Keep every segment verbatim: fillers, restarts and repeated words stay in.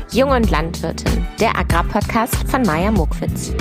Jung und Landwirtin, der Agrarpodcast von Maja Mokwitz.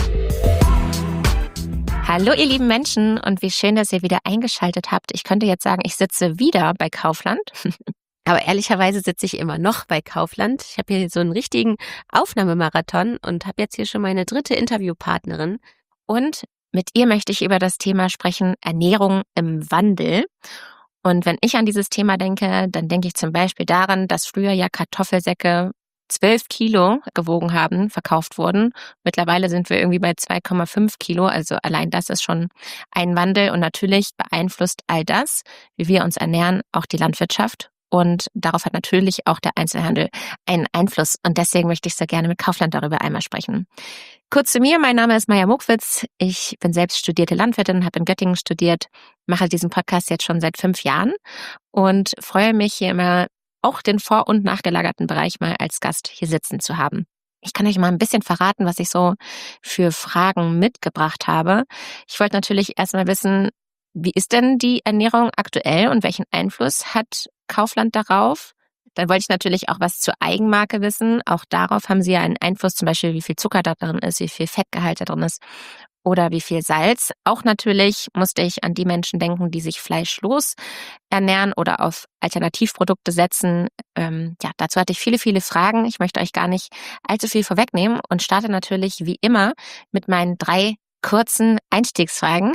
Hallo ihr lieben Menschen und wie schön, dass ihr wieder eingeschaltet habt. Ich könnte jetzt sagen, ich sitze wieder bei Kaufland, aber ehrlicherweise sitze ich immer noch bei Kaufland. Ich habe hier so einen richtigen Aufnahmemarathon und habe jetzt hier schon meine dritte Interviewpartnerin. Und mit ihr möchte ich über das Thema sprechen, Ernährung im Wandel. Und wenn ich an dieses Thema denke, dann denke ich zum Beispiel daran, dass früher ja Kartoffelsäcke zwölf Kilo gewogen haben, verkauft wurden. Mittlerweile sind wir irgendwie bei zwei Komma fünf Kilo, also allein das ist schon ein Wandel. Und natürlich beeinflusst all das, wie wir uns ernähren, auch die Landwirtschaft. Und darauf hat natürlich auch der Einzelhandel einen Einfluss. Und deswegen möchte ich sehr gerne mit Kaufland darüber einmal sprechen. Kurz zu mir, mein Name ist Maja Mokwitz. Ich bin selbst studierte Landwirtin, habe in Göttingen studiert, mache diesen Podcast jetzt schon seit fünf Jahren und freue mich hier immer, auch den vor- und nachgelagerten Bereich mal als Gast hier sitzen zu haben. Ich kann euch mal ein bisschen verraten, was ich so für Fragen mitgebracht habe. Ich wollte natürlich erstmal wissen, wie ist denn die Ernährung aktuell und welchen Einfluss hat Kaufland darauf? Dann wollte ich natürlich auch was zur Eigenmarke wissen. Auch darauf haben sie ja einen Einfluss, zum Beispiel wie viel Zucker da drin ist, wie viel Fettgehalt da drin ist oder wie viel Salz. Auch natürlich musste ich an die Menschen denken, die sich fleischlos ernähren oder auf Alternativprodukte setzen. Ähm, ja, dazu hatte ich viele, viele Fragen. Ich möchte euch gar nicht allzu viel vorwegnehmen und starte natürlich wie immer mit meinen drei kurzen Einstiegsfragen.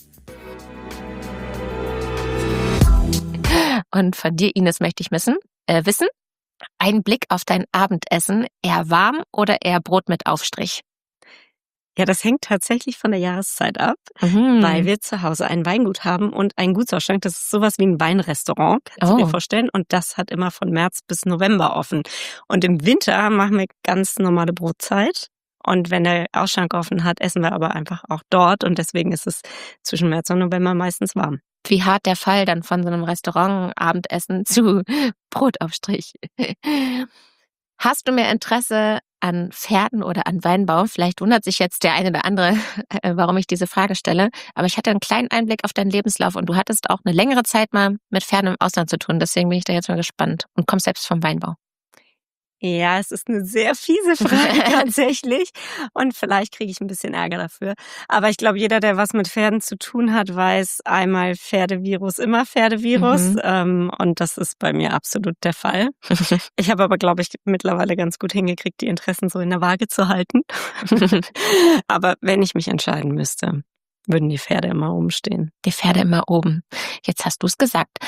Und von dir, Ines, möchte ich wissen, äh, wissen, ein Blick auf dein Abendessen, eher warm oder eher Brot mit Aufstrich? Ja, das hängt tatsächlich von der Jahreszeit ab, Mhm. weil wir zu Hause ein Weingut haben und einen Gutsausschank. Das ist sowas wie ein Weinrestaurant, kannst Oh. du dir vorstellen. Und das hat immer von März bis November offen. Und im Winter machen wir ganz normale Brotzeit. Und wenn der Ausschank offen hat, essen wir aber einfach auch dort. Und deswegen ist es zwischen März und November meistens warm. Wie hart der Fall dann von so einem Restaurant-Abendessen zu Brotaufstrich. Hast du mehr Interesse an Pferden oder an Weinbau? Vielleicht wundert sich jetzt der eine oder andere, äh, warum ich diese Frage stelle. Aber ich hatte einen kleinen Einblick auf deinen Lebenslauf und du hattest auch eine längere Zeit mal mit Pferden im Ausland zu tun. Deswegen bin ich da jetzt mal gespannt und kommst selbst vom Weinbau. Ja, es ist eine sehr fiese Frage tatsächlich und vielleicht kriege ich ein bisschen Ärger dafür. Aber ich glaube, jeder, der was mit Pferden zu tun hat, weiß, einmal Pferdevirus, immer Pferdevirus. Mhm. Ähm, und das ist bei mir absolut der Fall. Ich habe aber, glaube ich, mittlerweile ganz gut hingekriegt, die Interessen so in der Waage zu halten. Aber wenn ich mich entscheiden müsste, würden die Pferde immer oben stehen. Die Pferde immer oben. Jetzt hast du es gesagt.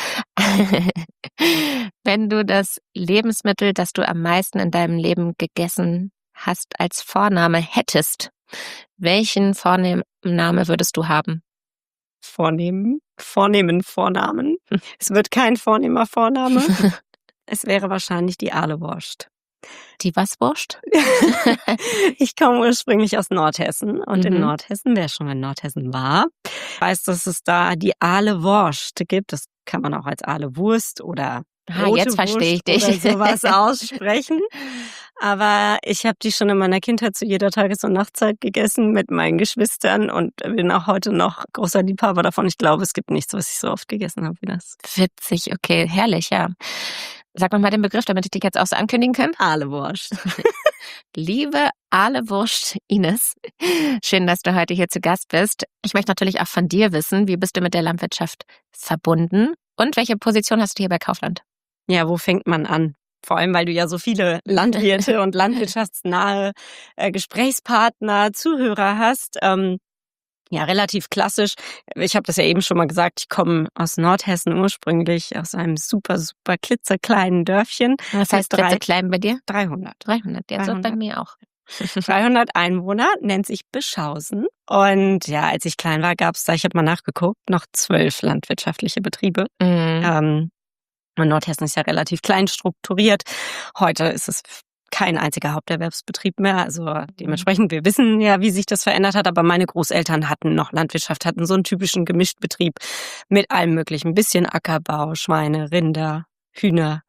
Wenn du das Lebensmittel, das du am meisten in deinem Leben gegessen hast, als Vorname hättest, welchen Vorname würdest du haben? Vornehmen, vornehmen Vornamen. Es wird kein vornehmer Vorname. Es wäre wahrscheinlich die Ahlewurst. Die was Wurst? Ich komme ursprünglich aus Nordhessen und Mhm. in Nordhessen, wer schon mal in Nordhessen war, weiß, dass es da die Ahlewurst gibt. Das kann man auch als Ahlewurst oder Ah, rote jetzt verstehe ich Wurst dich. oder sowas aussprechen. Aber ich habe die schon in meiner Kindheit zu jeder Tages- und Nachtzeit gegessen mit meinen Geschwistern und bin auch heute noch großer Liebhaber davon. Ich glaube, es gibt nichts, was ich so oft gegessen habe wie das. Witzig, okay, herrlich, ja. Sag noch mal den Begriff, damit ich dich jetzt auch so ankündigen kann. Ahlewurst. Liebe Ahlewurst Ines, schön, dass du heute hier zu Gast bist. Ich möchte natürlich auch von dir wissen, wie bist du mit der Landwirtschaft verbunden und welche Position hast du hier bei Kaufland? Ja, wo fängt man an? Vor allem, weil du ja so viele Landwirte und landwirtschaftsnahe äh, Gesprächspartner, Zuhörer hast. Ähm, ja, relativ klassisch. Ich habe das ja eben schon mal gesagt, ich komme aus Nordhessen ursprünglich, aus einem super, super klitzekleinen Dörfchen. Was heißt drei- klein bei dir? dreihundert. dreihundert, ja, so bei dreihundert. mir auch. dreihundert Einwohner, nennt sich Bischhausen. Und ja, als ich klein war, gab es da, ich habe mal nachgeguckt, noch zwölf landwirtschaftliche Betriebe. Mhm. Ähm, und Nordhessen ist ja relativ klein strukturiert. Heute ist es kein einziger Haupterwerbsbetrieb mehr. Also dementsprechend, wir wissen ja, wie sich das verändert hat. Aber meine Großeltern hatten noch Landwirtschaft, hatten so einen typischen Gemischtbetrieb mit allem möglichen. Ein bisschen Ackerbau, Schweine, Rinder, Hühner.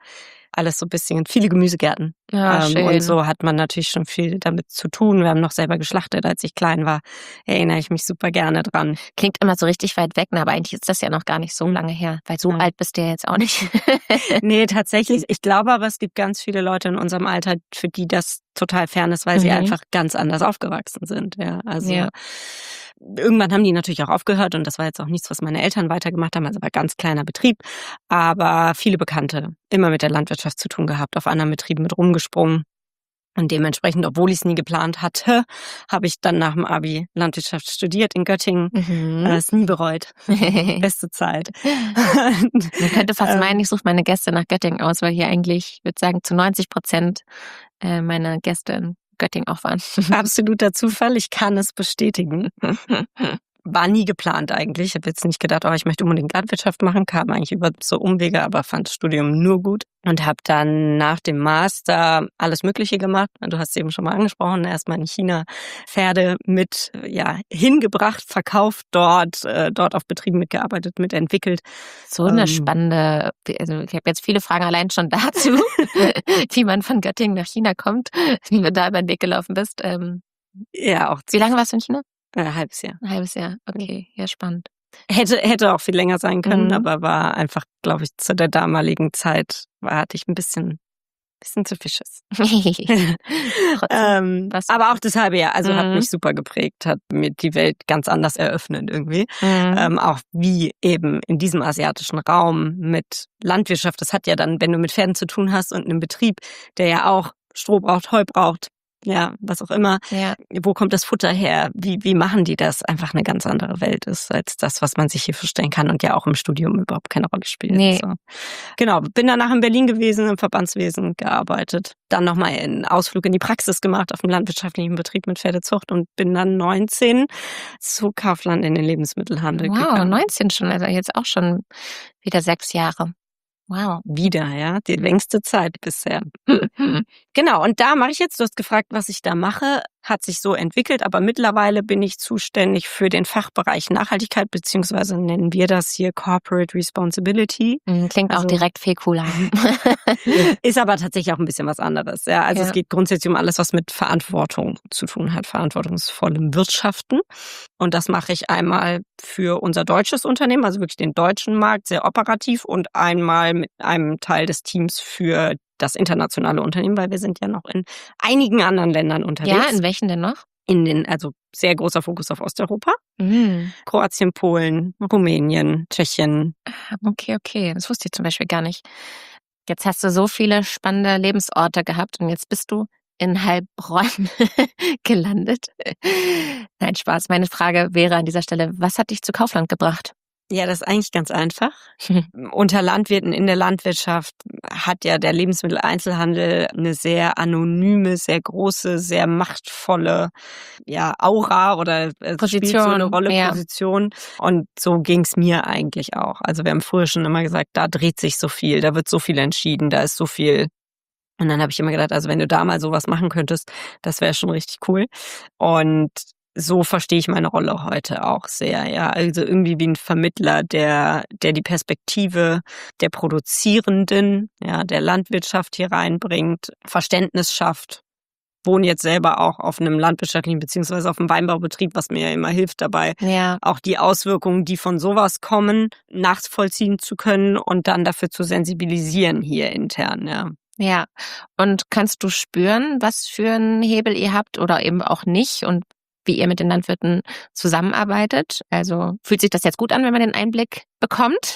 alles so ein bisschen, viele Gemüsegärten. Ja, ähm, schön. und so hat man natürlich schon viel damit zu tun. Wir haben noch selber geschlachtet, als ich klein war. Erinnere ich mich super gerne dran. Klingt immer so richtig weit weg, ne? Aber eigentlich ist das ja noch gar nicht so lange her, weil so Ja. alt bist du ja jetzt auch nicht. Nee, tatsächlich. Ich glaube aber, es gibt ganz viele Leute in unserem Alter, für die das total fern ist, weil sie Mhm. einfach ganz anders aufgewachsen sind. Ja, also Ja. irgendwann haben die natürlich auch aufgehört und das war jetzt auch nichts, was meine Eltern weitergemacht haben, also war ganz kleiner Betrieb, aber viele Bekannte, immer mit der Landwirtschaft zu tun gehabt, auf anderen Betrieben mit rumgesprungen. Und dementsprechend, obwohl ich es nie geplant hatte, habe ich dann nach dem Abi Landwirtschaft studiert in Göttingen. Mhm. Äh, es nie bereut. Beste Zeit. Man könnte fast Ähm, meinen, ich suche meine Gäste nach Göttingen aus, weil hier eigentlich, ich würde sagen, zu neunzig Prozent äh, meine Gäste in Göttingen auch waren. Absoluter Zufall, ich kann es bestätigen. War nie geplant eigentlich. Ich habe jetzt nicht gedacht, oh, ich möchte unbedingt Landwirtschaft machen, kam eigentlich über so Umwege, aber fand das Studium nur gut und habe dann nach dem Master alles Mögliche gemacht. Du hast es eben schon mal angesprochen, erstmal in China Pferde mit ja hingebracht, verkauft dort, äh, dort auf Betrieben mitgearbeitet, mitentwickelt. So eine Ähm, spannende, also ich habe jetzt viele Fragen allein schon dazu, wie man von Göttingen nach China kommt, wie du da über den Weg gelaufen bist. Ähm, Ja, auch wie lange warst du in China? ein halbes Jahr. Ein halbes Jahr. Okay, ja, spannend. Hätte, hätte auch viel länger sein können, Mhm. aber war einfach, glaube ich, zu der damaligen Zeit, war, hatte ich ein bisschen, bisschen zu viel Schiss. Trotzdem. ähm, was- aber auch das halbe Jahr, also hat Mhm. mich super geprägt, hat mir die Welt ganz anders eröffnet irgendwie. Mhm. Ähm, auch wie eben in diesem asiatischen Raum mit Landwirtschaft, das hat ja dann, wenn du mit Pferden zu tun hast und einem Betrieb, der ja auch Stroh braucht, Heu braucht, ja, was auch immer, Ja. wo kommt das Futter her, wie, wie machen die das, einfach eine ganz andere Welt ist als das, was man sich hier vorstellen kann und ja auch im Studium überhaupt keine Rolle spielt. Nee. So. Genau, bin danach in Berlin gewesen, im Verbandswesen gearbeitet, dann nochmal einen Ausflug in die Praxis gemacht auf dem landwirtschaftlichen Betrieb mit Pferdezucht und bin dann neunzehn zu Kaufland in den Lebensmittelhandel Wow, gegangen. neunzehn schon, also jetzt auch schon wieder sechs Jahre. Wow. Wieder, ja, die längste Zeit bisher. Genau, und da mache ich jetzt, du hast gefragt, was ich da mache, hat sich so entwickelt, aber mittlerweile bin ich zuständig für den Fachbereich Nachhaltigkeit, beziehungsweise nennen wir das hier Corporate Responsibility. Mhm, Klingt Also- auch direkt viel cooler. Ist aber tatsächlich auch ein bisschen was anderes. Ja, also Ja. es geht grundsätzlich um alles, was mit Verantwortung zu tun hat, verantwortungsvollem Wirtschaften. Und das mache ich einmal für unser deutsches Unternehmen, also wirklich den deutschen Markt, sehr operativ, und einmal mit einem Teil des Teams für das internationale Unternehmen, weil wir sind ja noch in einigen anderen Ländern unterwegs. Ja, in welchen denn noch? in den, also sehr großer Fokus auf Osteuropa. Mhm. Kroatien, Polen, Rumänien, Tschechien. Okay, okay. Das wusste ich zum Beispiel gar nicht. Jetzt hast du so viele spannende Lebensorte gehabt und jetzt bist du in Heilbronn gelandet. Nein, Spaß. Meine Frage wäre an dieser Stelle, was hat dich zu Kaufland gebracht? Ja, das ist eigentlich ganz einfach. Unter Landwirten in der Landwirtschaft hat ja der Lebensmitteleinzelhandel eine sehr anonyme, sehr große, sehr machtvolle ja, Aura oder äh, spielt so eine Position, Rolle, ja. Position. Und so ging's mir eigentlich auch. Also wir haben früher schon immer gesagt, da dreht sich so viel, da wird so viel entschieden, da ist so viel. Und dann habe ich immer gedacht, also wenn du da mal sowas machen könntest, das wäre schon richtig cool. Und so verstehe ich meine Rolle heute auch sehr, ja. Also irgendwie wie ein Vermittler, der, der die Perspektive der Produzierenden, ja, der Landwirtschaft hier reinbringt, Verständnis schafft. Wohne jetzt selber auch auf einem landwirtschaftlichen beziehungsweise auf einem Weinbaubetrieb, was mir ja immer hilft dabei, Ja, auch die Auswirkungen, die von sowas kommen, nachvollziehen zu können und dann dafür zu sensibilisieren hier intern, ja. ja. Und kannst du spüren, was für einen Hebel ihr habt oder eben auch nicht und wie ihr mit den Landwirten zusammenarbeitet? Also fühlt sich das jetzt gut an, wenn man den Einblick bekommt?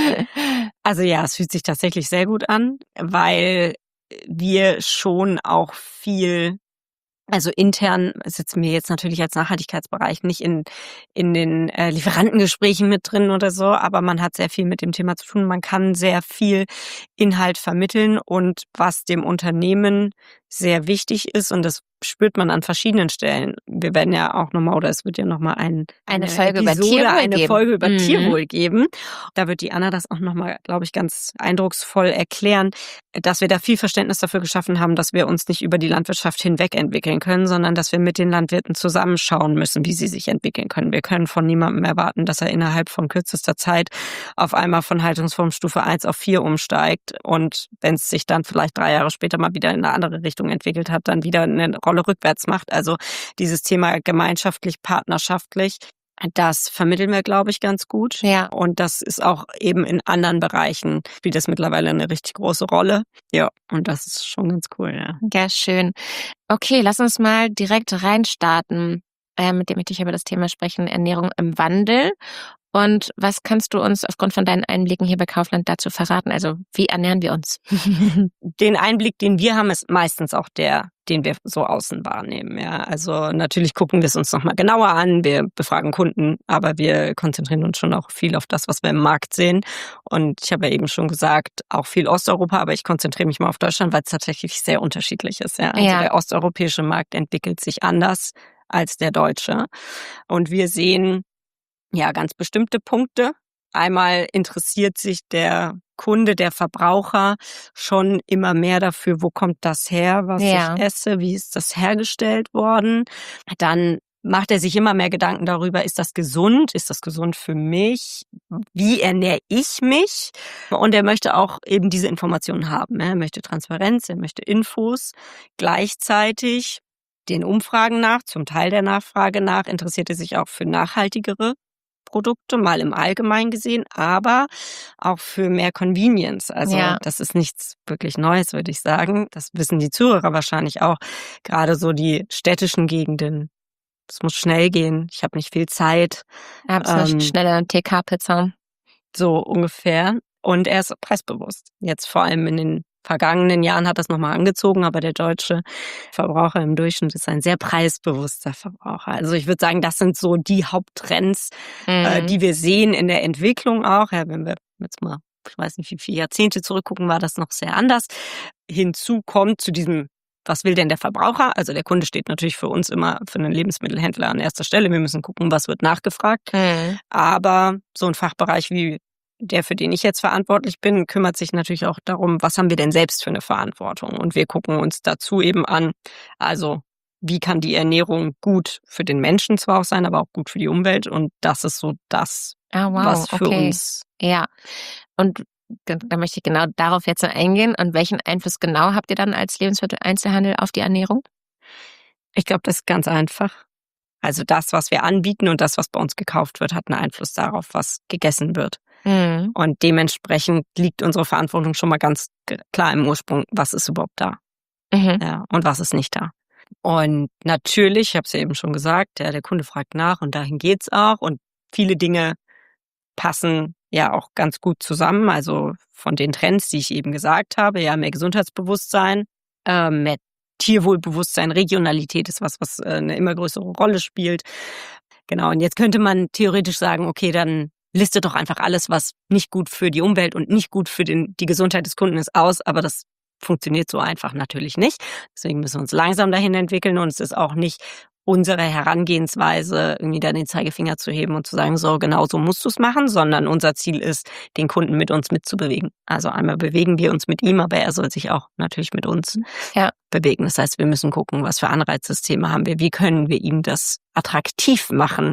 Also ja, es fühlt sich tatsächlich sehr gut an, weil wir schon auch viel, also intern sitzen wir jetzt natürlich als Nachhaltigkeitsbereich nicht in, in den äh, Lieferantengesprächen mit drin oder so, aber man hat sehr viel mit dem Thema zu tun. Man kann sehr viel Inhalt vermitteln und was dem Unternehmen sehr wichtig ist und das spürt man an verschiedenen Stellen. Wir werden ja auch nochmal, oder es wird ja nochmal ein, eine, eine Folge Episode, über Tierwohl eine geben. Folge über Mhm. Tierwohl geben. Da wird die Anna das auch nochmal, glaube ich, ganz eindrucksvoll erklären, dass wir da viel Verständnis dafür geschaffen haben, dass wir uns nicht über die Landwirtschaft hinweg entwickeln können, sondern dass wir mit den Landwirten zusammenschauen müssen, wie sie sich entwickeln können. Wir können von niemandem erwarten, dass er innerhalb von kürzester Zeit auf einmal von Haltungsform Stufe eins auf vier umsteigt und wenn es sich dann vielleicht drei Jahre später mal wieder in eine andere Richtung entwickelt hat, dann wieder eine Rolle rückwärts macht. Also dieses Thema gemeinschaftlich, partnerschaftlich, das vermitteln wir, glaube ich, ganz gut. Ja. Und das ist auch eben in anderen Bereichen, spielt das mittlerweile eine richtig große Rolle. Ja, und das ist schon ganz cool, ja. Ja, schön. Okay, lass uns mal direkt reinstarten, äh, mit dem ich dich über das Thema sprechen, Ernährung im Wandel. Und was kannst du uns aufgrund von deinen Einblicken hier bei Kaufland dazu verraten? Also wie ernähren wir uns? Den Einblick, den wir haben, ist meistens auch der, den wir so außen wahrnehmen. Ja, also natürlich gucken wir es uns nochmal genauer an. Wir befragen Kunden, aber wir konzentrieren uns schon auch viel auf das, was wir im Markt sehen. Und ich habe ja eben schon gesagt, auch viel Osteuropa, aber ich konzentriere mich mal auf Deutschland, weil es tatsächlich sehr unterschiedlich ist. Ja, also Ja. der osteuropäische Markt entwickelt sich anders als der deutsche. Und wir sehen ja ganz bestimmte Punkte. Einmal interessiert sich der Kunde, der Verbraucher schon immer mehr dafür, wo kommt das her, was Ja. ich esse, wie ist das hergestellt worden. Dann macht er sich immer mehr Gedanken darüber, ist das gesund, ist das gesund für mich, wie ernähre ich mich? Und er möchte auch eben diese Informationen haben. Er möchte Transparenz, er möchte Infos. Gleichzeitig den Umfragen nach, zum Teil der Nachfrage nach, interessiert er sich auch für nachhaltigere Produkte, mal im Allgemeinen gesehen, aber auch für mehr Convenience. Also Ja. das ist nichts wirklich Neues, würde ich sagen. Das wissen die Zuhörer wahrscheinlich auch. Gerade so die städtischen Gegenden. Es muss schnell gehen. Ich habe nicht viel Zeit. Absolut Ähm, schnelle T K-Pizza. So ungefähr. Und er ist preisbewusst. Jetzt vor allem in den vergangenen Jahren hat das nochmal angezogen, aber der deutsche Verbraucher im Durchschnitt ist ein sehr preisbewusster Verbraucher. Also ich würde sagen, das sind so die Haupttrends, Mhm. äh, die wir sehen in der Entwicklung auch. Ja, wenn wir jetzt mal, ich weiß nicht, wie viele Jahrzehnte zurückgucken, war das noch sehr anders. Hinzu kommt zu diesem, was will denn der Verbraucher? Also der Kunde steht natürlich für uns immer, für einen Lebensmittelhändler an erster Stelle. Wir müssen gucken, was wird nachgefragt. Mhm. Aber so ein Fachbereich wie der, für den ich jetzt verantwortlich bin, kümmert sich natürlich auch darum, was haben wir denn selbst für eine Verantwortung? Und wir gucken uns dazu eben an, also wie kann die Ernährung gut für den Menschen zwar auch sein, aber auch gut für die Umwelt. Und das ist so das, Ah, wow, was für okay. uns. Ja. Und da, da möchte ich genau darauf jetzt eingehen. Und welchen Einfluss genau habt ihr dann als Lebensmitteleinzelhandel auf die Ernährung? Ich glaube, das ist ganz einfach. Also das, was wir anbieten und das, was bei uns gekauft wird, hat einen Einfluss darauf, was gegessen wird. Mhm. Und dementsprechend liegt unsere Verantwortung schon mal ganz klar im Ursprung, was ist überhaupt da, Mhm. ja, und was ist nicht da. Und natürlich, ich habe es ja eben schon gesagt, ja, der Kunde fragt nach und dahin geht's auch. Und viele Dinge passen ja auch ganz gut zusammen. Also von den Trends, die ich eben gesagt habe, ja, mehr Gesundheitsbewusstsein, äh, mehr Tierwohlbewusstsein, Regionalität ist was, was äh, eine immer größere Rolle spielt. Genau, und jetzt könnte man theoretisch sagen, okay, dann liste doch einfach alles, was nicht gut für die Umwelt und nicht gut für den, die Gesundheit des Kunden ist, aus. Aber das funktioniert so einfach natürlich nicht. Deswegen müssen wir uns langsam dahin entwickeln. Und es ist auch nicht unsere Herangehensweise, irgendwie dann den Zeigefinger zu heben und zu sagen, so genau so musst du es machen, sondern unser Ziel ist, den Kunden mit uns mitzubewegen. Also einmal bewegen wir uns mit ihm, aber er soll sich auch natürlich mit uns Ja. bewegen. Das heißt, wir müssen gucken, was für Anreizsysteme haben wir, wie können wir ihm das attraktiv machen,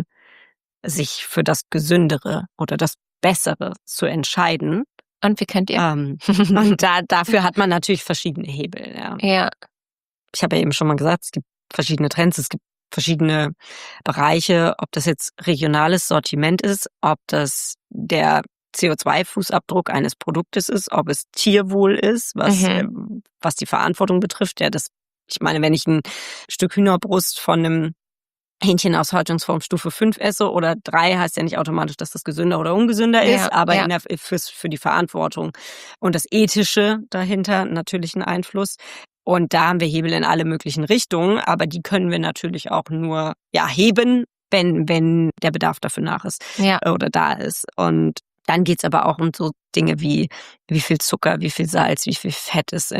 sich für das Gesündere oder das Bessere zu entscheiden. Und wie könnt ihr? Ähm, und da, dafür hat man natürlich verschiedene Hebel. Ja. Ja. Ich habe ja eben schon mal gesagt, es gibt verschiedene Trends, es gibt verschiedene Bereiche, ob das jetzt regionales Sortiment ist, ob das der C O zwei Fußabdruck eines Produktes ist, ob es Tierwohl ist, was, Mhm. ähm, was die Verantwortung betrifft. Ja, das, ich meine, wenn ich ein Stück Hühnerbrust von einem Hähnchen aus Haltungsform Stufe fünf esse oder drei, heißt ja nicht automatisch, dass das gesünder oder ungesünder Ja, ist, aber ja. in der, fürs, für die Verantwortung und das Ethische dahinter natürlich einen Einfluss. Und da haben wir Hebel in alle möglichen Richtungen, aber die können wir natürlich auch nur ja heben, wenn, wenn der Bedarf dafür nach ist Ja. oder da ist. Und dann geht's aber auch um so Dinge wie, wie viel Zucker, wie viel Salz, wie viel Fett ist in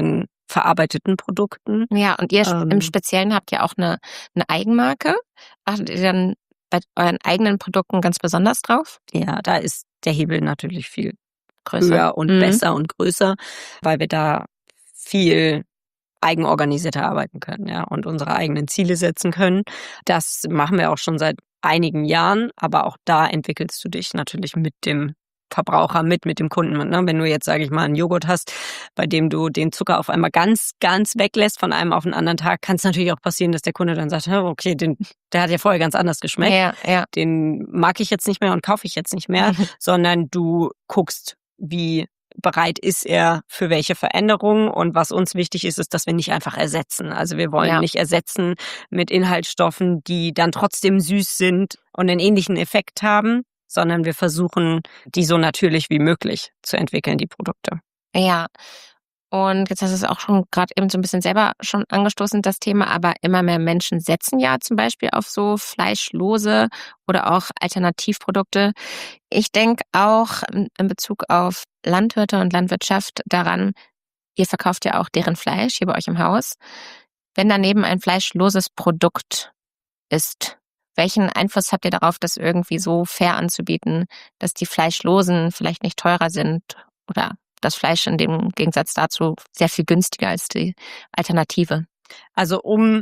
verarbeiteten Produkten. Ja, und ihr Ähm, im Speziellen habt ja auch eine, eine Eigenmarke. Achtet ihr dann bei euren eigenen Produkten ganz besonders drauf? Ja, da ist der Hebel natürlich viel Größer. höher und Mhm. besser und größer, weil wir da viel eigenorganisierter arbeiten können, ja, und unsere eigenen Ziele setzen können. Das machen wir auch schon seit einigen Jahren, aber auch da entwickelst du dich natürlich mit dem Verbraucher mit, mit dem Kunden. Ne? Wenn du jetzt, sage ich mal, einen Joghurt hast, bei dem du den Zucker auf einmal ganz, ganz weglässt von einem auf den anderen Tag, kann es natürlich auch passieren, dass der Kunde dann sagt, okay, den, der hat ja vorher ganz anders geschmeckt, Ja, ja. den mag ich jetzt nicht mehr und kaufe ich jetzt nicht mehr, sondern du guckst, wie bereit ist er für welche Veränderungen, und was uns wichtig ist, ist, dass wir nicht einfach ersetzen. Also wir wollen Ja. nicht ersetzen mit Inhaltsstoffen, die dann trotzdem süß sind und einen ähnlichen Effekt haben, sondern wir versuchen, die so natürlich wie möglich zu entwickeln, die Produkte. Ja. Und jetzt hast du es auch schon gerade eben so ein bisschen selber schon angestoßen, das Thema, aber immer mehr Menschen setzen ja zum Beispiel auf so fleischlose oder auch Alternativprodukte. Ich denke auch in in Bezug auf Landwirte und Landwirtschaft daran, ihr verkauft ja auch deren Fleisch hier bei euch im Haus. Wenn daneben ein fleischloses Produkt ist, welchen Einfluss habt ihr darauf, das irgendwie so fair anzubieten, dass die Fleischlosen vielleicht nicht teurer sind oder das Fleisch in dem Gegensatz dazu sehr viel günstiger als die Alternative? Also um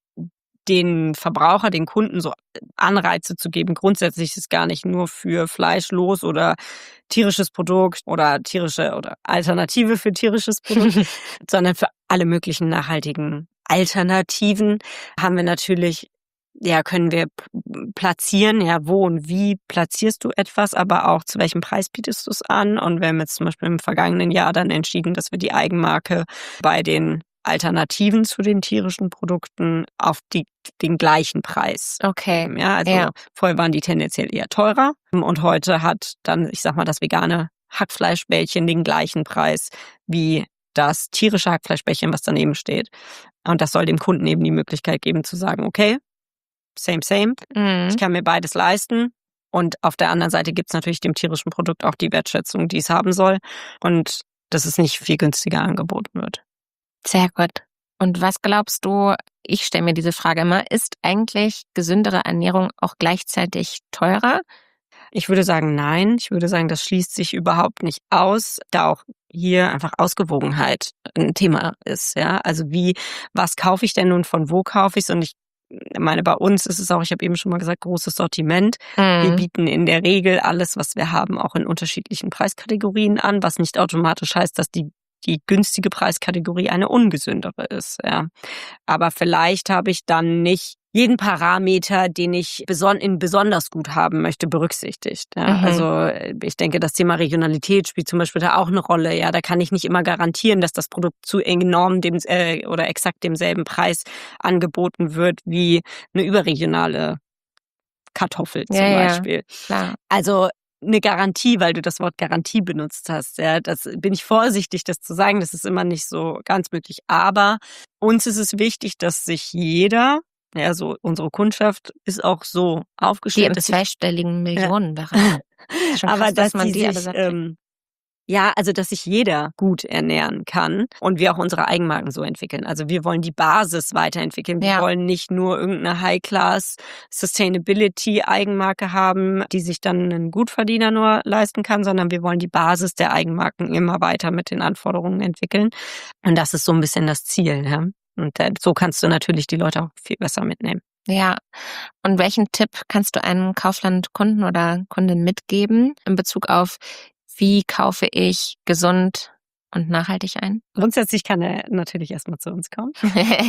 den Verbraucher, den Kunden so Anreize zu geben. Grundsätzlich ist es gar nicht nur für fleischlos oder tierisches Produkt oder tierische oder Alternative für tierisches Produkt, sondern für alle möglichen nachhaltigen Alternativen haben wir natürlich, ja, können wir p- platzieren, ja, wo und wie platzierst du etwas, aber auch zu welchem Preis bietest du es an. Und wir haben jetzt zum Beispiel im vergangenen Jahr dann entschieden, dass wir die Eigenmarke bei den Alternativen zu den tierischen Produkten auf die, den gleichen Preis Okay. geben. Ja, also Ja. vorher waren die tendenziell eher teurer und heute hat dann, ich sag mal, das vegane Hackfleischbällchen den gleichen Preis wie das tierische Hackfleischbällchen, was daneben steht. Und das soll dem Kunden eben die Möglichkeit geben zu sagen, okay, same, same, Mhm. ich kann mir beides leisten. Und auf der anderen Seite gibt's natürlich dem tierischen Produkt auch die Wertschätzung, die es haben soll. Und dass es nicht viel günstiger angeboten wird. Sehr gut. Und was glaubst du, ich stelle mir diese Frage immer, ist eigentlich gesündere Ernährung auch gleichzeitig teurer? Ich würde sagen, nein. Ich würde sagen, das schließt sich überhaupt nicht aus, da auch hier einfach Ausgewogenheit ein Thema ist. Ja, also wie, was kaufe ich denn nun, von wo kaufe ich es? Und ich meine, bei uns ist es auch, ich habe eben schon mal gesagt, großes Sortiment. Wir Mhm. bieten in der Regel alles, was wir haben, auch in unterschiedlichen Preiskategorien an, was nicht automatisch heißt, dass die die günstige Preiskategorie eine ungesündere ist. Ja. Aber vielleicht habe ich dann nicht jeden Parameter, den ich beson in besonders gut haben möchte, berücksichtigt. Ja. Mhm. Also ich denke, das Thema Regionalität spielt zum Beispiel da auch eine Rolle. Ja, da kann ich nicht immer garantieren, dass das Produkt zu enorm dem äh, oder exakt demselben Preis angeboten wird wie eine überregionale Kartoffel zum Ja, ja, Beispiel. klar. Also eine Garantie, weil du das Wort Garantie benutzt hast. Ja, das bin ich vorsichtig, das zu sagen. Das ist immer nicht so ganz möglich. Aber uns ist es wichtig, dass sich jeder, ja, so unsere Kundschaft ist auch so Die aufgestellt, im dass sich, zweistelligen Millionenbereich. Ist schon aber krass, dass dass man die die alle sich, satt kriegt. ähm, ja, also dass sich jeder gut ernähren kann und wir auch unsere Eigenmarken so entwickeln. Also wir wollen die Basis weiterentwickeln. Wir Ja. wollen nicht nur irgendeine High-Class Sustainability Eigenmarke haben, die sich dann ein Gutverdiener nur leisten kann, sondern wir wollen die Basis der Eigenmarken immer weiter mit den Anforderungen entwickeln. Und das ist so ein bisschen das Ziel. Ja? Und äh, so kannst du natürlich die Leute auch viel besser mitnehmen. Ja. Und welchen Tipp kannst du einem Kaufland-Kunden oder Kundin mitgeben in Bezug auf, wie kaufe ich gesund und nachhaltig ein? Grundsätzlich kann er natürlich erstmal zu uns kommen.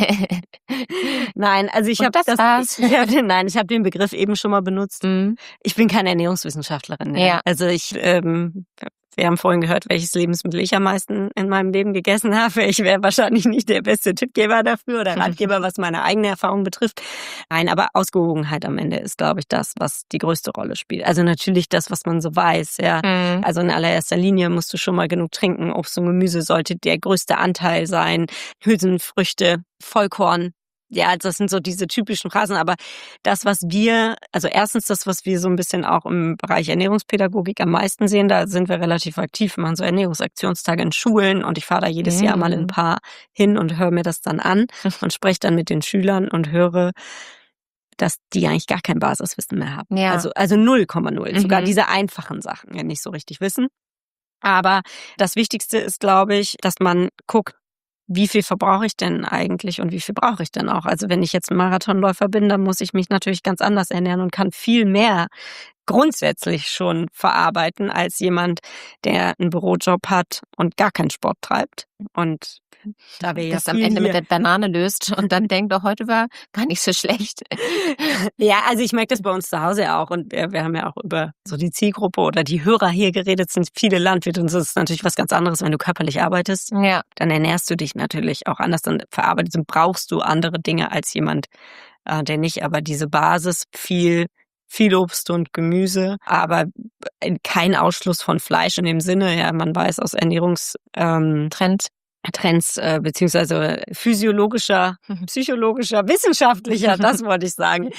Nein, also ich Und habe das das, war's. ich, ich hab den, nein, ich habe den Begriff eben schon mal benutzt. Mhm. Ich bin keine Ernährungswissenschaftlerin. Ja. Ja. Also ich, ähm, wir haben vorhin gehört, welches Lebensmittel ich am meisten in meinem Leben gegessen habe. Ich wäre wahrscheinlich nicht der beste Tippgeber dafür oder Ratgeber, was meine eigene Erfahrung betrifft. Nein, aber Ausgewogenheit am Ende ist, glaube ich, das, was die größte Rolle spielt. Also natürlich das, was man so weiß. Ja. Mhm. Also in allererster Linie musst du schon mal genug trinken. Obst und Gemüse sollte der größte Anteil sein. Hülsenfrüchte, Vollkorn. Ja, also das sind so diese typischen Phrasen, aber das, was wir, also erstens das, was wir so ein bisschen auch im Bereich Ernährungspädagogik am meisten sehen, da sind wir relativ aktiv, wir machen so Ernährungsaktionstage in Schulen und ich fahre da jedes Jahr mal in ein paar hin und höre mir das dann an und spreche dann mit den Schülern und höre, dass die eigentlich gar kein Basiswissen mehr haben. Ja. Also, also null Komma null. Mhm. Sogar diese einfachen Sachen ja nicht so richtig wissen. Aber das Wichtigste ist, glaube ich, dass man guckt, wie viel verbrauche ich denn eigentlich und wie viel brauche ich denn auch? Also wenn ich jetzt ein Marathonläufer bin, dann muss ich mich natürlich ganz anders ernähren und kann viel mehr grundsätzlich schon verarbeiten als jemand, der einen Bürojob hat und gar keinen Sport treibt. Und da wir ja das am viel Ende hier mit der Banane löst und dann denkt, doch, heute war gar nicht so schlecht. Ja, also ich merke das bei uns zu Hause auch und wir, wir haben ja auch über so die Zielgruppe oder die Hörer hier geredet, sind viele Landwirte und so ist natürlich was ganz anderes, wenn du körperlich arbeitest. Ja. Dann ernährst du dich natürlich auch anders, dann verarbeitest und brauchst du andere Dinge als jemand, äh, der nicht, aber diese Basis, viel viel Obst und Gemüse, aber kein Ausschluss von Fleisch in dem Sinne, ja, man weiß aus Ernährungs ähm, Trend. Trends äh, beziehungsweise physiologischer, psychologischer, wissenschaftlicher, das wollte ich sagen,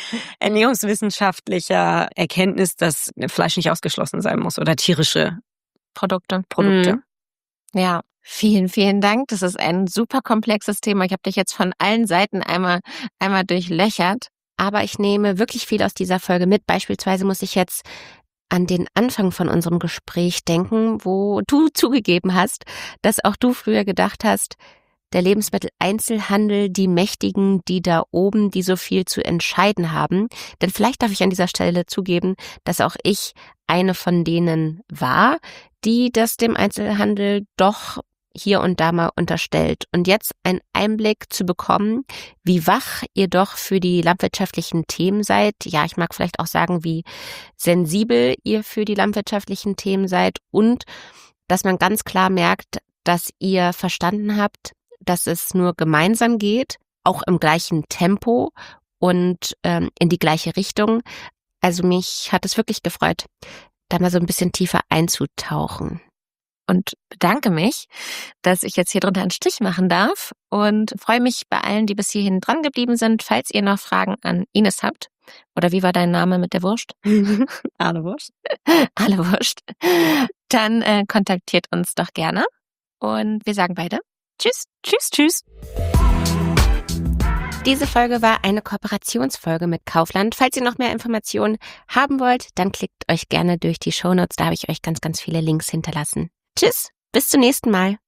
ernährungswissenschaftlicher Erkenntnis, dass Fleisch nicht ausgeschlossen sein muss oder tierische Produkte. Produkte. Mhm. Ja, vielen, vielen Dank. Das ist ein super komplexes Thema. Ich habe dich jetzt von allen Seiten einmal, einmal durchlöchert. Aber ich nehme wirklich viel aus dieser Folge mit. Beispielsweise muss ich jetzt an den Anfang von unserem Gespräch denken, wo du zugegeben hast, dass auch du früher gedacht hast, der Lebensmitteleinzelhandel, die Mächtigen, die da oben, die so viel zu entscheiden haben. Denn vielleicht darf ich an dieser Stelle zugeben, dass auch ich eine von denen war, die das dem Einzelhandel doch hier und da mal unterstellt. Und jetzt einen Einblick zu bekommen, wie wach ihr doch für die landwirtschaftlichen Themen seid. Ja, ich mag vielleicht auch sagen, wie sensibel ihr für die landwirtschaftlichen Themen seid und dass man ganz klar merkt, dass ihr verstanden habt, dass es nur gemeinsam geht, auch im gleichen Tempo und ähm, in die gleiche Richtung. Also mich hat es wirklich gefreut, da mal so ein bisschen tiefer einzutauchen. Und bedanke mich, dass ich jetzt hier drunter einen Strich machen darf und freue mich bei allen, die bis hierhin dran geblieben sind. Falls ihr noch Fragen an Ines habt, oder wie war dein Name mit der Wurst? Alle Wurst. Alle Wurst. Dann äh, kontaktiert uns doch gerne und wir sagen beide Tschüss, tschüss, tschüss. Diese Folge war eine Kooperationsfolge mit Kaufland. Falls ihr noch mehr Informationen haben wollt, dann klickt euch gerne durch die Shownotes. Da habe ich euch ganz, ganz viele Links hinterlassen. Tschüss, bis zum nächsten Mal.